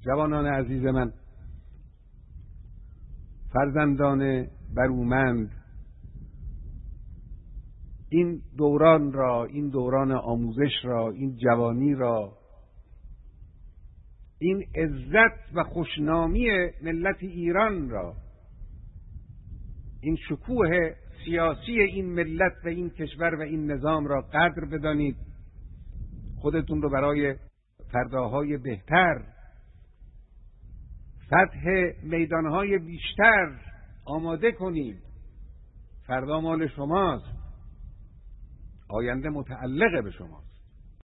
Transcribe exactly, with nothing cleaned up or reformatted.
جوانان عزیز من، فرزندان برومند، این دوران را، این دوران آموزش را، این جوانی را، این عزت و خوشنامی ملت ایران را، این شکوه سیاسی این ملت و این کشور و این نظام را قدر بدانید. خودتون رو برای فرداهای بهتر، فتح میدانهای بیشتر آماده کنید. فردا مال شماست، آینده متعلق به شماست.